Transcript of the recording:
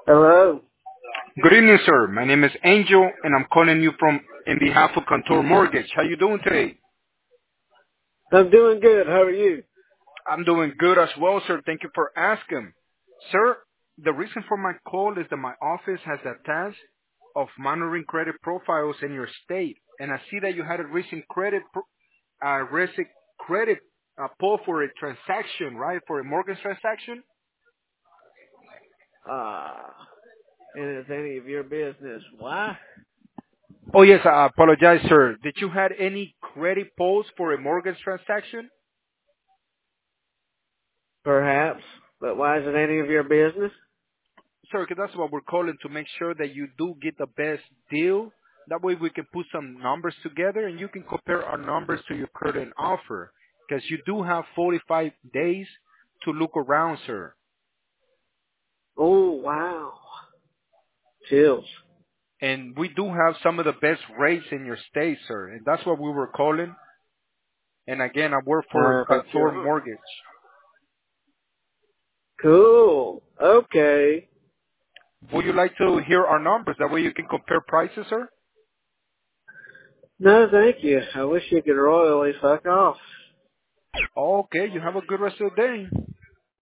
Hello. Good evening, sir. My name is Angel, and I'm calling you from in behalf of Contour Mortgage. How you doing today? I'm doing good. How are you? I'm doing good as well, sir. Thank you for asking. Sir, the reason for my call is that my office has a task of monitoring credit profiles in your state, and I see that you had a recent credit pull for a transaction, right? For a mortgage transaction. Ah, and it's any of your business. Why? Oh yes, I apologize, sir. Did you had any credit pulls for a mortgage transaction? Perhaps. But why is it any of your business? Sir, 'cause that's what we're calling to make sure that you do get the best deal. That way we can put some numbers together and you can compare our numbers to your current offer. Because you do have 45 days to look around, sir. Oh, wow. Chills. And we do have some of the best rates in your state, sir. And that's what we were calling. And again, I work for Bet you Contour are. Mortgage. Cool. Okay. Would you like to hear our numbers? That way you can compare prices, sir? No, thank you. I wish you could royally fuck off. Okay, you have a good rest of the day.